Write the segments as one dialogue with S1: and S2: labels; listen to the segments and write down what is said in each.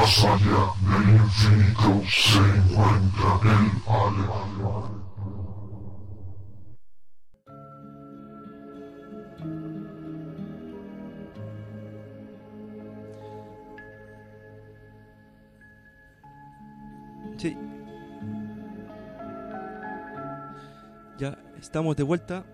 S1: Más allá del infinito se encuentra el Ale.
S2: Sí. Ya estamos de vuelta.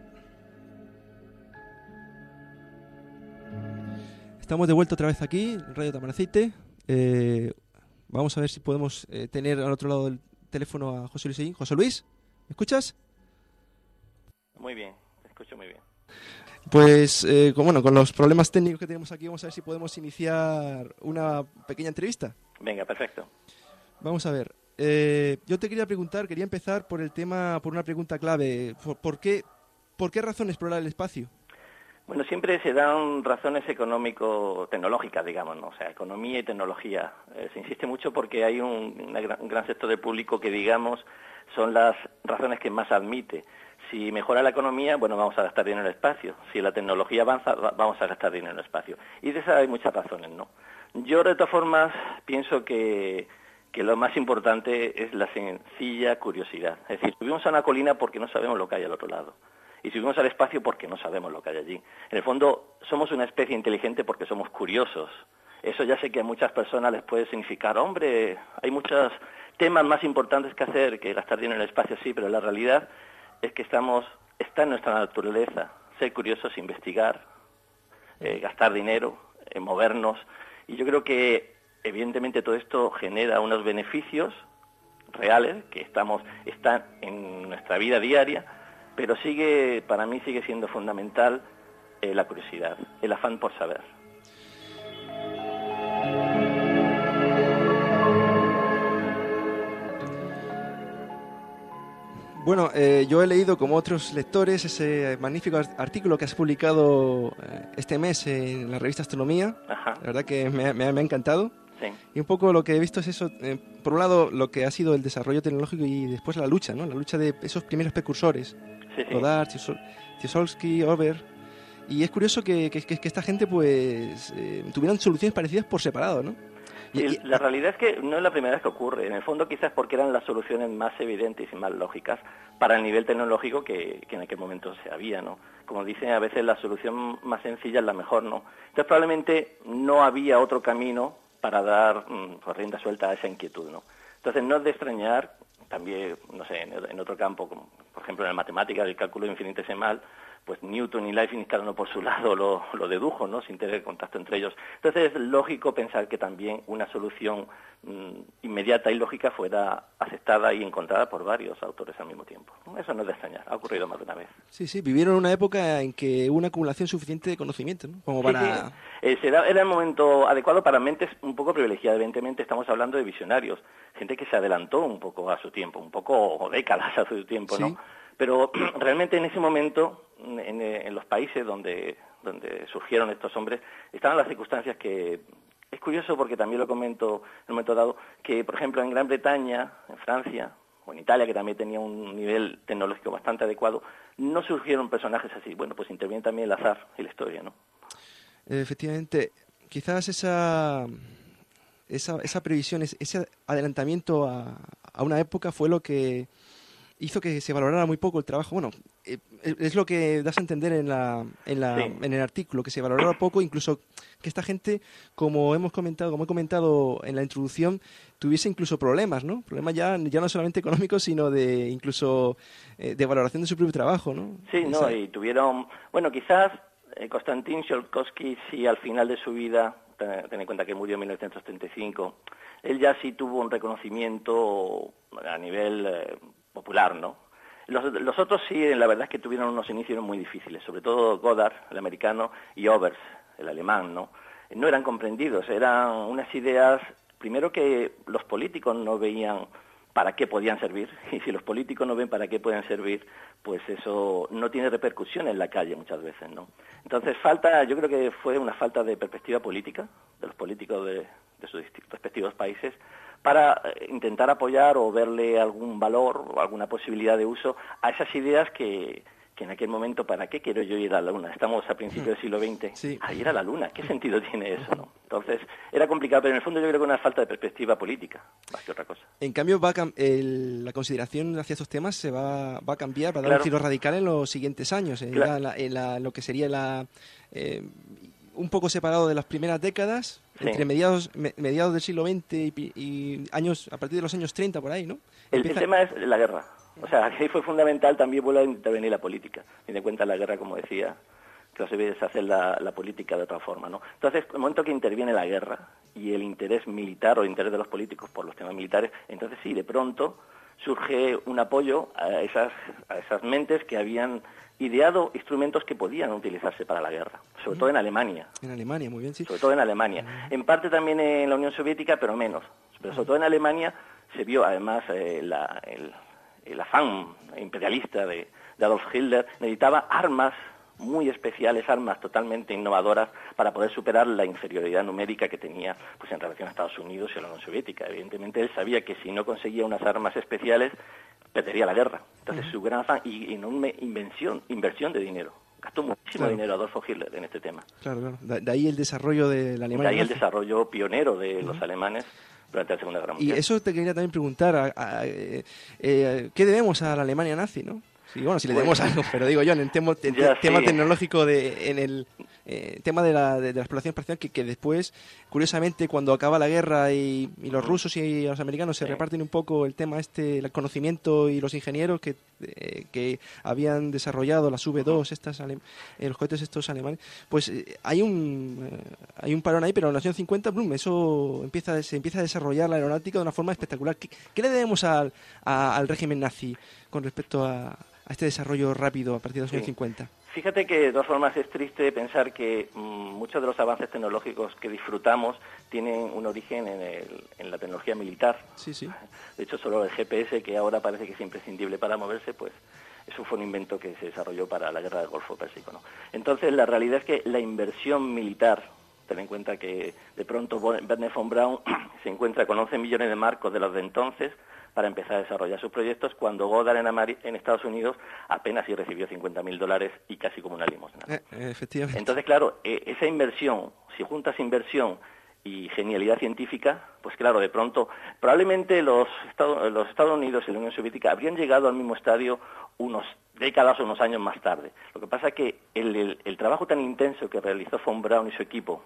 S2: Estamos de vuelta otra vez aquí, en Radio Tamaraceite. Vamos a ver si podemos tener al otro lado del teléfono a José Luis Seguín. José Luis, ¿me escuchas?
S3: Muy bien, te escucho muy bien.
S2: Pues con los problemas técnicos que tenemos aquí, vamos a ver si podemos iniciar una pequeña entrevista.
S3: Venga, perfecto.
S2: Vamos a ver. Yo te quería empezar por el tema, por una pregunta clave. ¿Por qué razón explorar el espacio?
S3: Bueno, siempre se dan razones económico-tecnológicas, digamos, ¿no? O sea, economía y tecnología. Se insiste mucho porque hay un gran sector del público que, digamos, son las razones que más admite. Si mejora la economía, bueno, vamos a gastar dinero en el espacio. Si la tecnología avanza, vamos a gastar dinero en el espacio. Y de esas hay muchas razones, ¿no? Yo, de todas formas, pienso que lo más importante es la sencilla curiosidad. Es decir, subimos a una colina porque no sabemos lo que hay al otro lado. Y subimos al espacio porque no sabemos lo que hay allí. En el fondo, somos una especie inteligente porque somos curiosos. Eso ya sé que a muchas personas les puede significar, hombre, hay muchos temas más importantes que hacer que gastar dinero en el espacio, sí, pero la realidad es que está en nuestra naturaleza ser curiosos, investigar, gastar dinero, movernos. Y yo creo que, evidentemente, todo esto genera unos beneficios reales que están en nuestra vida diaria, pero para mí sigue siendo fundamental la curiosidad, el afán por saber.
S2: Bueno, yo he leído, como otros lectores, ese magnífico artículo que has publicado este mes en la revista Astronomía.
S3: Ajá.
S2: La verdad que me ha encantado.
S3: Sí.
S2: Y un poco lo que he visto es eso, por un lado, lo que ha sido el desarrollo tecnológico y después la lucha, ¿no? La lucha de esos primeros precursores.
S3: Sí.
S2: Goddard, Tsiolkovsky, Ober. Y es curioso que esta gente, pues, tuvieran soluciones parecidas por separado, ¿no?
S3: Sí, la realidad es que no es la primera vez que ocurre. En el fondo, quizás porque eran las soluciones más evidentes y más lógicas para el nivel tecnológico que en aquel momento se había, ¿no? Como dicen, a veces la solución más sencilla es la mejor, ¿no? Entonces, probablemente no había otro camino para dar rienda suelta a esa inquietud, ¿no? Entonces, no es de extrañar, también, no sé, en otro campo, como por ejemplo en la matemática del cálculo infinitesimal, pues Newton y Leibniz, cada uno por su lado, lo dedujo, ¿no?, sin tener contacto entre ellos. Entonces es lógico pensar que también una solución inmediata y lógica fuera aceptada y encontrada por varios autores al mismo tiempo. Eso no es de extrañar, ha ocurrido más de una vez.
S2: Sí, vivieron una época en que hubo una acumulación suficiente de conocimiento, ¿no? Como para...
S3: Sí. Era el momento adecuado para mentes un poco privilegiadas. Evidentemente estamos hablando de visionarios, gente que se adelantó un poco a su tiempo, un poco, o décadas a su tiempo,
S2: Sí.
S3: ¿no? Pero realmente en ese momento, en los países donde surgieron estos hombres, estaban las circunstancias que... Es curioso porque también lo comento en un momento dado, que por ejemplo en Gran Bretaña, en Francia, o en Italia, que también tenía un nivel tecnológico bastante adecuado, no surgieron personajes así. Bueno, pues interviene también el azar y la historia, ¿no?
S2: Efectivamente, quizás esa previsión, ese adelantamiento a una época fue lo que hizo que se valorara muy poco el trabajo. Bueno, es lo que das a entender en el artículo, que se valorara poco, incluso que esta gente, como he comentado en la introducción, tuviese incluso problemas, ¿no? Problemas ya no solamente económicos, sino de incluso de valoración de su propio trabajo, ¿no?
S3: Sí, no, y tuvieron... Bueno, quizás Konstantin Tsiolkovsky, sí, al final de su vida, ten en cuenta que murió en 1935, él ya sí tuvo un reconocimiento a nivel popular, ¿no? Los otros sí, la verdad es que tuvieron unos inicios muy difíciles, sobre todo Goddard, el americano, y Obers, el alemán, ¿no? No eran comprendidos, eran unas ideas, primero que los políticos no veían para qué podían servir, y si los políticos no ven para qué pueden servir, pues eso no tiene repercusión en la calle muchas veces, ¿no? Entonces yo creo que fue una falta de perspectiva política de los políticos de sus respectivos países para intentar apoyar o verle algún valor o alguna posibilidad de uso a esas ideas que en aquel momento, ¿para qué quiero yo ir a la Luna? Estamos a principios del siglo XX.
S2: Sí.
S3: A ir a la Luna, ¿qué sentido tiene eso, no? Entonces, era complicado, pero en el fondo yo creo que una falta de perspectiva política, más que otra cosa.
S2: En cambio, la consideración hacia estos temas va a cambiar, va a dar
S3: Claro.
S2: un giro radical en los siguientes años,
S3: Claro.
S2: lo que sería un poco separado de las primeras décadas,
S3: Sí.
S2: entre mediados del siglo XX y años, a partir de los años 30, por ahí, ¿no?
S3: El tema es la guerra. O sea, aquí fue fundamental, también vuelve a intervenir la política. Tiene en cuenta la guerra, como decía, que no se debe hacer la política de otra forma, ¿no? Entonces, el momento que interviene la guerra y el interés militar o el interés de los políticos por los temas militares, entonces sí, de pronto surge un apoyo a esas mentes que habían ideado instrumentos que podían utilizarse para la guerra, sobre todo en Alemania.
S2: En Alemania, muy bien, sí.
S3: Sobre todo en Alemania. En parte también en la Unión Soviética, pero menos. Pero sobre todo en Alemania se vio además el afán imperialista de Adolf Hitler. Necesitaba armas muy especiales, armas totalmente innovadoras para poder superar la inferioridad numérica que tenía pues en relación a Estados Unidos y a la Unión Soviética. Evidentemente él sabía que si no conseguía unas armas especiales perdería la guerra. Entonces su gran afán y enorme inversión de dinero. Gastó muchísimo dinero Adolfo Hitler en este tema.
S2: Claro. De ahí el desarrollo de la Alemania.
S3: De ahí el desarrollo pionero de los alemanes durante la Segunda Guerra Mundial.
S2: Y eso te quería también preguntar, ¿qué debemos a la Alemania nazi, no? Sí, bueno, si le debemos algo, pero digo yo, en el tema tecnológico, en el tema de la exploración espacial, que después, curiosamente, cuando acaba la guerra y los rusos y los americanos se reparten un poco el tema el conocimiento y los ingenieros que habían desarrollado las V2, los cohetes estos alemanes, pues hay un parón ahí, pero en los años 50, ¡blum!, eso se empieza a desarrollar la aeronáutica de una forma espectacular. ¿Qué le debemos al régimen nazi con respecto a este desarrollo rápido a partir de los años 50?
S3: Fíjate que de todas formas es triste pensar que muchos de los avances tecnológicos que disfrutamos tienen un origen en la tecnología militar.
S2: Sí.
S3: De hecho, solo el GPS, que ahora parece que es imprescindible para moverse, pues eso fue un invento que se desarrolló para la guerra del Golfo Pérsico, ¿no? Entonces, la realidad es que la inversión militar, ten en cuenta que de pronto Wernher von Braun se encuentra con 11 millones de marcos de los de entonces para empezar a desarrollar sus proyectos, cuando Goddard en Estados Unidos apenas sí recibió $50.000 y casi como una limosna.
S2: Efectivamente.
S3: Entonces, claro, esa inversión, si juntas inversión y genialidad científica, pues claro, de pronto, probablemente los Estados Unidos y la Unión Soviética habrían llegado al mismo estadio unos décadas o unos años más tarde. Lo que pasa es que el trabajo tan intenso que realizó von Braun y su equipo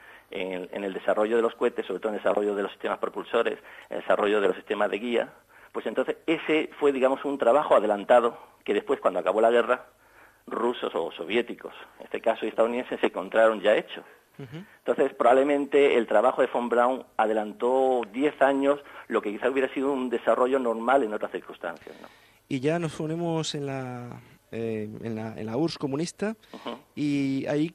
S3: en el desarrollo de los cohetes, sobre todo en el desarrollo de los sistemas propulsores, en el desarrollo de los sistemas de guía, pues entonces ese fue, digamos, un trabajo adelantado que después, cuando acabó la guerra, rusos o soviéticos, en este caso estadounidenses, se encontraron ya hecho. Entonces, probablemente el trabajo de von Braun adelantó 10 años lo que quizá hubiera sido un desarrollo normal en otras circunstancias, ¿no?
S2: Y ya nos ponemos en la URSS comunista, y ahí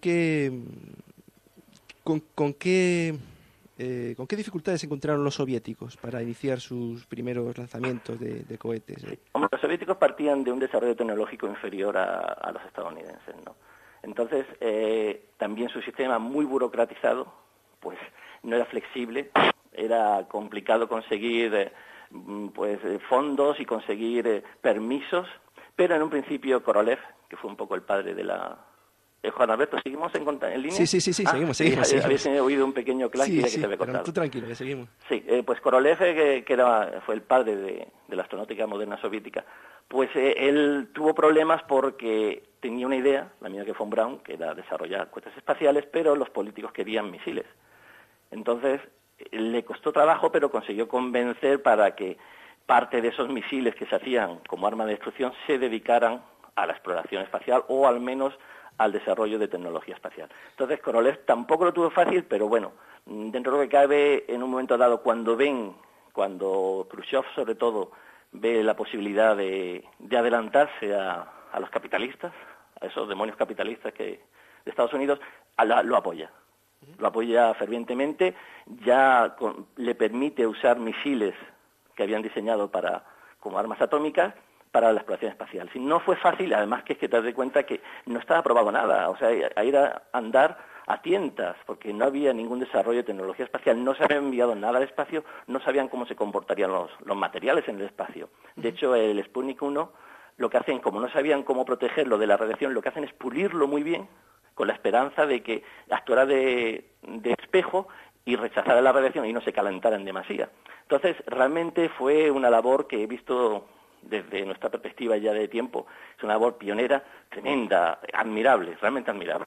S2: ¿con qué dificultades se encontraron los soviéticos para iniciar sus primeros lanzamientos de cohetes?
S3: Sí. Hombre, los soviéticos partían de un desarrollo tecnológico inferior a los estadounidenses, ¿no? Entonces, también su sistema muy burocratizado, pues no era flexible, era complicado conseguir fondos y conseguir permisos, pero en un principio Korolev, que fue un poco el padre de la... Juan Alberto, ¿seguimos en línea?
S2: Sí, seguimos.
S3: Habéis oído un pequeño clac que te había contado.
S2: Tú tranquilo, que seguimos.
S3: Sí, pues Korolev, fue el padre de la astronáutica moderna soviética, pues él tuvo problemas porque tenía una idea, la misma que von Braun, que era desarrollar cohetes espaciales, pero los políticos querían misiles. Entonces, le costó trabajo, pero consiguió convencer para que parte de esos misiles que se hacían como arma de destrucción se dedicaran a la exploración espacial, o al menos al desarrollo de tecnología espacial. Entonces, Korolev tampoco lo tuvo fácil, pero bueno, dentro de lo que cabe, en un momento dado, cuando Khrushchev, sobre todo, ve la posibilidad de adelantarse a los capitalistas, a esos demonios capitalistas de Estados Unidos, lo apoya. Lo apoya fervientemente, le permite usar misiles que habían diseñado como armas atómicas para la exploración espacial. Si no fue fácil, además que te das cuenta que no estaba probado nada, o sea, a ir a andar a tientas, porque no había ningún desarrollo de tecnología espacial, no se había enviado nada al espacio, no sabían cómo se comportarían los materiales en el espacio. De hecho, el Sputnik 1, lo que hacen, como no sabían cómo protegerlo de la radiación, lo que hacen es pulirlo muy bien con la esperanza de que actuara de espejo y rechazara la radiación y no se calentara en demasía. Entonces, realmente fue una labor que he visto desde nuestra perspectiva ya de tiempo, es una labor pionera, tremenda, admirable, realmente admirable.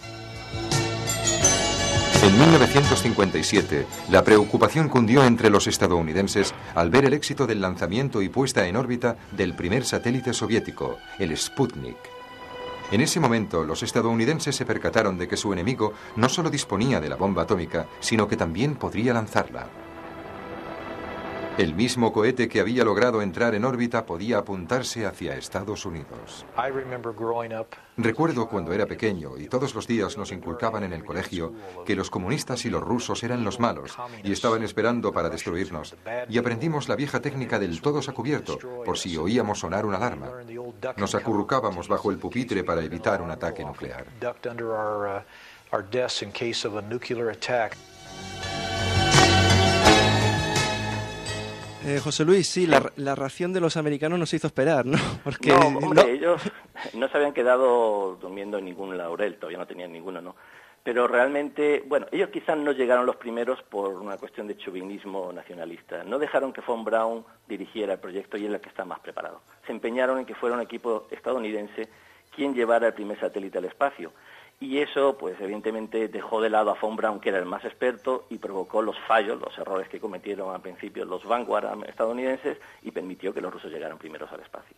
S4: En 1957, la preocupación cundió entre los estadounidenses al ver el éxito del lanzamiento y puesta en órbita del primer satélite soviético, el Sputnik. En ese momento, los estadounidenses se percataron de que su enemigo no solo disponía de la bomba atómica, sino que también podría lanzarla. El mismo cohete que había logrado entrar en órbita podía apuntarse hacia Estados Unidos. Recuerdo cuando era pequeño y todos los días nos inculcaban en el colegio que los comunistas y los rusos eran los malos y estaban esperando para destruirnos. Y aprendimos la vieja técnica del todos a cubierto por si oíamos sonar una alarma. Nos acurrucábamos bajo el pupitre para evitar un ataque nuclear.
S2: José Luis, sí, la reacción de los americanos no se hizo esperar, ¿no? Porque,
S3: no, hombre, ellos no se habían quedado durmiendo en ningún laurel, todavía no tenían ninguno, ¿no? Pero realmente, bueno, ellos quizás no llegaron los primeros por una cuestión de chauvinismo nacionalista. No dejaron que von Braun dirigiera el proyecto y es el que está más preparado. Se empeñaron en que fuera un equipo estadounidense quien llevara el primer satélite al espacio. Y eso, pues evidentemente, dejó de lado a von Braun, que era el más experto, y provocó los fallos, los errores que cometieron al principio los Vanguard estadounidenses, y permitió que los rusos llegaran primeros al espacio.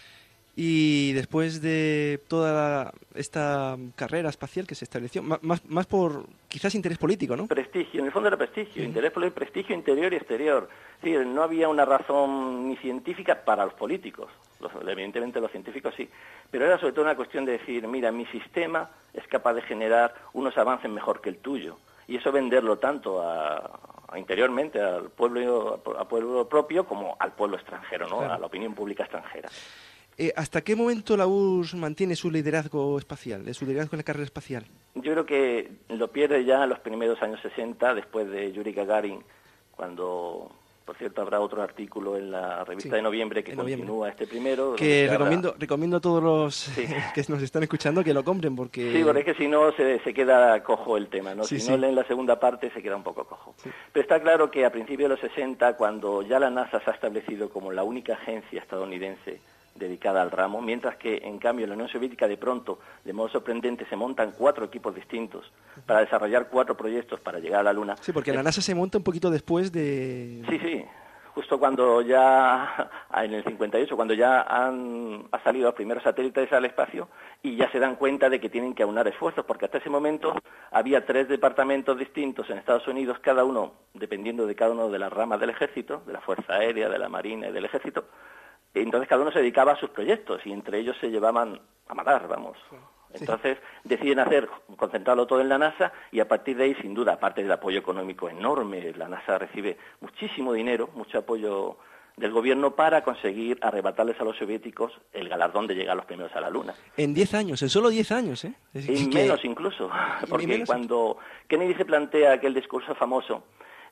S2: Y después de toda esta carrera espacial que se estableció, más por quizás interés político, ¿no?
S3: Prestigio, en el fondo era prestigio, interés político, prestigio interior y exterior. Es decir, no había una razón ni científica para los políticos, evidentemente los científicos sí, pero era sobre todo una cuestión de decir, mira, mi sistema es capaz de generar unos avances mejor que el tuyo, y eso venderlo tanto interiormente al pueblo propio como al pueblo extranjero, ¿no?
S2: Claro.
S3: A la opinión pública extranjera.
S2: ¿Hasta qué momento la URSS mantiene su liderazgo espacial, su liderazgo en la carrera espacial?
S3: Yo creo que lo pierde ya en los primeros años 60, después de Yuri Gagarin, cuando, por cierto, habrá otro artículo en la revista de noviembre que continúa este primero.
S2: Que recomiendo a todos los que nos están escuchando que lo compren, porque...
S3: Sí, porque es que si no se queda cojo el tema, ¿no?
S2: Sí,
S3: si no leen la segunda parte se queda un poco cojo. Sí. Pero está claro que a principios de los 60, cuando ya la NASA se ha establecido como la única agencia estadounidense dedicada al ramo, mientras que en cambio en la Unión Soviética de pronto, de modo sorprendente, se montan 4 equipos distintos para desarrollar 4 proyectos para llegar a la Luna.
S2: Sí, porque la NASA se monta un poquito después de...
S3: Sí, justo cuando ya, en el 58, cuando ya ha salido los primeros satélites al espacio y ya se dan cuenta de que tienen que aunar esfuerzos, porque hasta ese momento había 3 departamentos distintos en Estados Unidos, cada uno dependiendo de cada una de las ramas del ejército, de la Fuerza Aérea, de la Marina y del ejército. Entonces cada uno se dedicaba a sus proyectos y entre ellos se llevaban a matar, vamos. Entonces deciden concentrarlo todo en la NASA y a partir de ahí, sin duda, aparte del apoyo económico enorme, la NASA recibe muchísimo dinero, mucho apoyo del gobierno para conseguir arrebatarles a los soviéticos el galardón de llegar los primeros a la Luna.
S2: En 10 años, en solo 10 años, ¿eh?
S3: Menos incluso, porque cuando Kennedy se plantea aquel discurso famoso,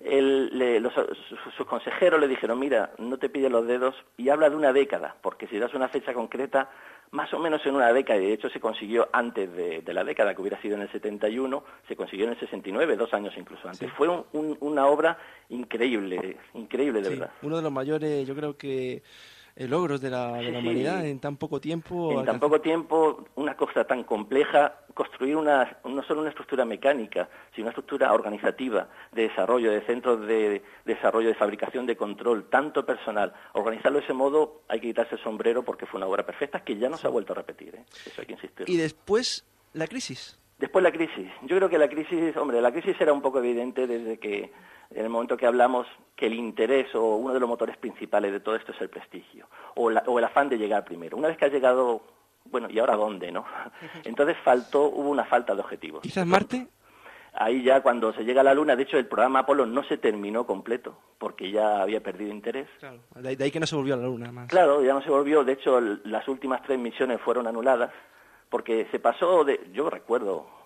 S3: sus consejeros le dijeron, mira, no te pilles los dedos y habla de una década, porque si das una fecha concreta, más o menos en una década, y de hecho se consiguió antes de la década, que hubiera sido en el 71, se consiguió en el 69, 2 años incluso antes. Sí. Fue una obra increíble de verdad.
S2: Uno de los mayores, yo creo que... logros de la humanidad en tan poco tiempo.
S3: En tan poco tiempo, una cosa tan compleja, construir no solo una estructura mecánica, sino una estructura organizativa de desarrollo, de centros de desarrollo, de fabricación, de control, tanto personal. Organizarlo de ese modo hay que quitarse el sombrero porque fue una obra perfecta que ya no se ha vuelto a repetir. Eso hay que insistir.
S2: Y después, la crisis.
S3: Después la crisis. Yo creo que la crisis era un poco evidente desde que, en el momento que hablamos, que el interés o uno de los motores principales de todo esto es el prestigio o el afán de llegar primero. Una vez que has llegado, bueno, ¿y ahora dónde, no? Entonces hubo una falta de objetivos.
S2: ¿Quizás Marte?
S3: Ahí ya cuando se llega a la Luna, de hecho el programa Apolo no se terminó completo porque ya había perdido interés.
S2: Claro, de ahí que no se volvió a la Luna más.
S3: Claro, ya no se volvió, de hecho las últimas 3 misiones fueron anuladas porque se pasó yo recuerdo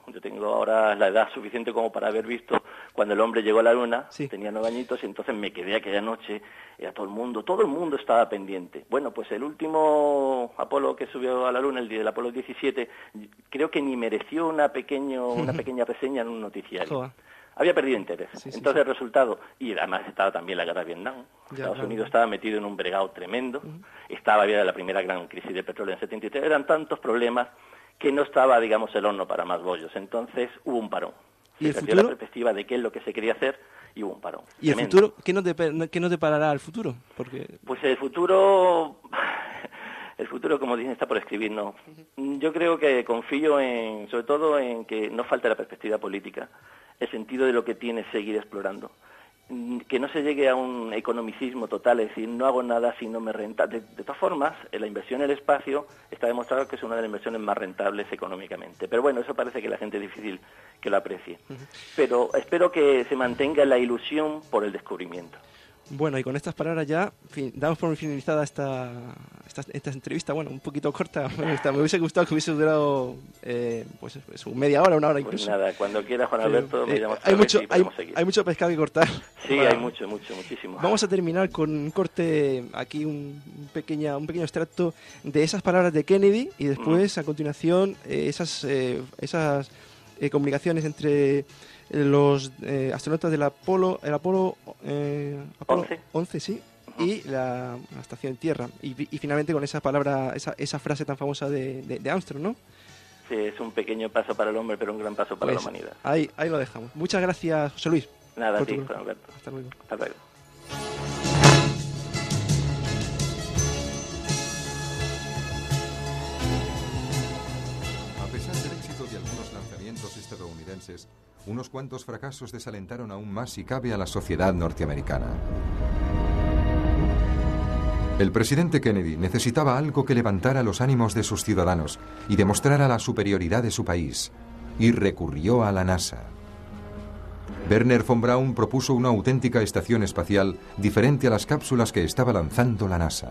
S3: Yo tengo ahora la edad suficiente como para haber visto cuando el hombre llegó a la Luna,
S2: Sí.
S3: tenía 9 añitos, y entonces me quedé aquella noche, era todo el mundo estaba pendiente. Bueno, pues el último Apolo que subió a la Luna, el Apolo 17, creo que ni mereció una pequeña reseña en un noticiario.
S2: Joder.
S3: Había perdido interés.
S2: Sí, sí,
S3: Entonces el resultado, y además estaba también la guerra de Vietnam,
S2: Ya,
S3: Estados
S2: claro.
S3: Unidos estaba metido en un bregado tremendo, había la primera gran crisis de petróleo en 73, eran tantos problemas que no estaba, digamos, el horno para más bollos. Entonces hubo un parón.
S2: ¿Y
S3: Se
S2: el
S3: perdió
S2: futuro?
S3: la perspectiva de qué es lo que se quería hacer y hubo un parón.
S2: ¿Y el
S3: Tremendo.
S2: futuro? ¿Qué nos deparará el futuro? Porque
S3: Pues el futuro, como dicen, está por escribir, ¿no? Yo creo que confío sobre todo en que no falte la perspectiva política, el sentido de lo que tiene seguir explorando. Que no se llegue a un economicismo total, es decir, no hago nada si no me renta. De todas formas, la inversión en el espacio está demostrado que es una de las inversiones más rentables económicamente. Pero bueno, eso parece que la gente es difícil que lo aprecie. Pero espero que se mantenga la ilusión por el descubrimiento.
S2: bueno, y con estas palabras ya damos por finalizada esta entrevista, bueno, un poquito corta. Me hubiese gustado que hubiese durado pues media hora, una hora
S3: Pues
S2: incluso.
S3: nada, cuando quiera, Juan Alberto, me llamas
S2: hay
S3: otra vez y podemos
S2: hay
S3: seguir.
S2: mucho pescado que cortar.
S3: Sí, hay muchísimo.
S2: Vamos a terminar con un corte, aquí un pequeño extracto de esas palabras de Kennedy y después, a continuación, esas comunicaciones entre los astronautas del Apolo 11, sí, y la estación Tierra. Y finalmente con esa palabra, esa frase tan famosa de Armstrong, ¿no?
S3: Sí, es un pequeño paso para el hombre, pero un gran paso para
S2: Pues,
S3: la humanidad.
S2: Ahí lo dejamos. Muchas gracias, José Luis.
S3: Nada, a
S2: por
S3: ti,
S2: tu-
S3: Juan Alberto.
S2: Hasta luego.
S3: Hasta luego.
S4: A pesar del éxito de algunos lanzamientos estadounidenses, unos cuantos fracasos desalentaron aún más, si cabe, a la sociedad norteamericana. El presidente Kennedy necesitaba algo que levantara los ánimos de sus ciudadanos y demostrara la superioridad de su país, y recurrió a la NASA. Wernher von Braun propuso una auténtica estación espacial diferente a las cápsulas que estaba lanzando la NASA.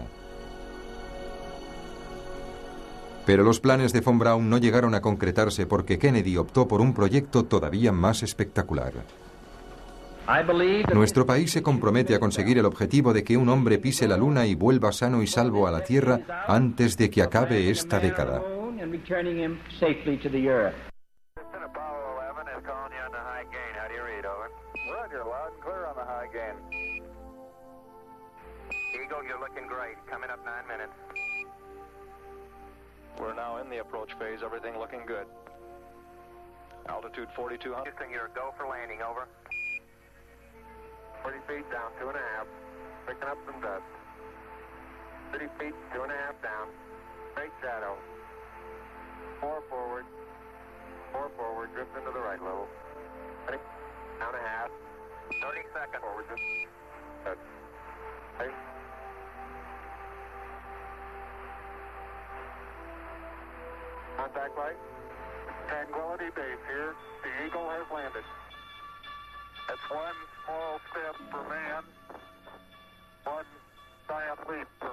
S4: Pero los planes de von Braun no llegaron a concretarse porque Kennedy optó por un proyecto todavía más espectacular. Nuestro país se compromete a conseguir el objetivo de que un hombre pise la Luna y vuelva sano y salvo a la Tierra antes de que acabe esta década.
S5: We're now in the approach phase, everything looking good. Altitude 4,200.
S6: Houston, you're a go for landing, over. 40 feet down, 2.5. Picking up some dust. 30 feet, 2.5 down. Straight shadow. 4 forward. 4 forward, drift into the right level. 20, down a half. 30 seconds. Forward, just. Good. Hey. Contact light. Tranquility Base here. The Eagle has landed. That's one small step for man, one giant leap for